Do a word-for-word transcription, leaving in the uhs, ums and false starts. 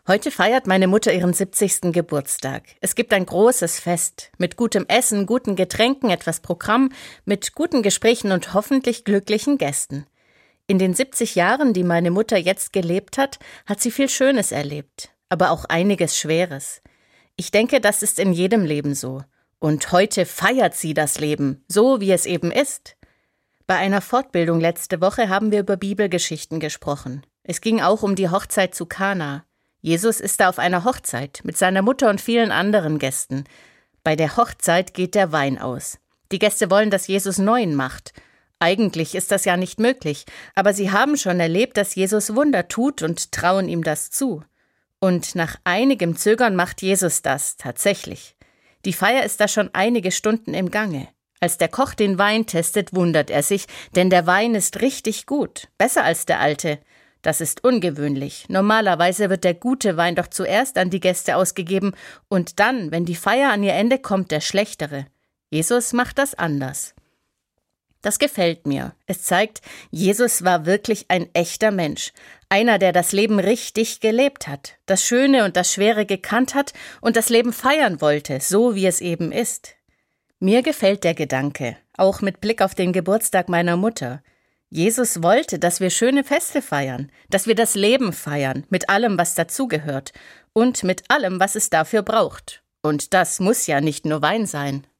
Heute feiert meine Mutter ihren siebzigsten Geburtstag. Es gibt ein großes Fest mit gutem Essen, guten Getränken, etwas Programm, mit guten Gesprächen und hoffentlich glücklichen Gästen. In den siebzig Jahren, die meine Mutter jetzt gelebt hat, hat sie viel Schönes erlebt, aber auch einiges Schweres. Ich denke, das ist in jedem Leben so. Und heute feiert sie das Leben, so wie es eben ist. Bei einer Fortbildung letzte Woche haben wir über Bibelgeschichten gesprochen. Es ging auch um die Hochzeit zu Kana. Jesus ist da auf einer Hochzeit mit seiner Mutter und vielen anderen Gästen. Bei der Hochzeit geht der Wein aus. Die Gäste wollen, dass Jesus neuen macht. Eigentlich ist das ja nicht möglich, aber sie haben schon erlebt, dass Jesus Wunder tut und trauen ihm das zu. Und nach einigem Zögern macht Jesus das tatsächlich. Die Feier ist da schon einige Stunden im Gange. Als der Koch den Wein testet, wundert er sich, denn der Wein ist richtig gut, besser als der alte. Das ist ungewöhnlich. Normalerweise wird der gute Wein doch zuerst an die Gäste ausgegeben und dann, wenn die Feier an ihr Ende kommt, der schlechtere. Jesus macht das anders. Das gefällt mir. Es zeigt, Jesus war wirklich ein echter Mensch. Einer, der das Leben richtig gelebt hat, das Schöne und das Schwere gekannt hat und das Leben feiern wollte, so wie es eben ist. Mir gefällt der Gedanke, auch mit Blick auf den Geburtstag meiner Mutter. Jesus wollte, dass wir schöne Feste feiern, dass wir das Leben feiern, mit allem, was dazugehört und mit allem, was es dafür braucht. Und das muss ja nicht nur Wein sein.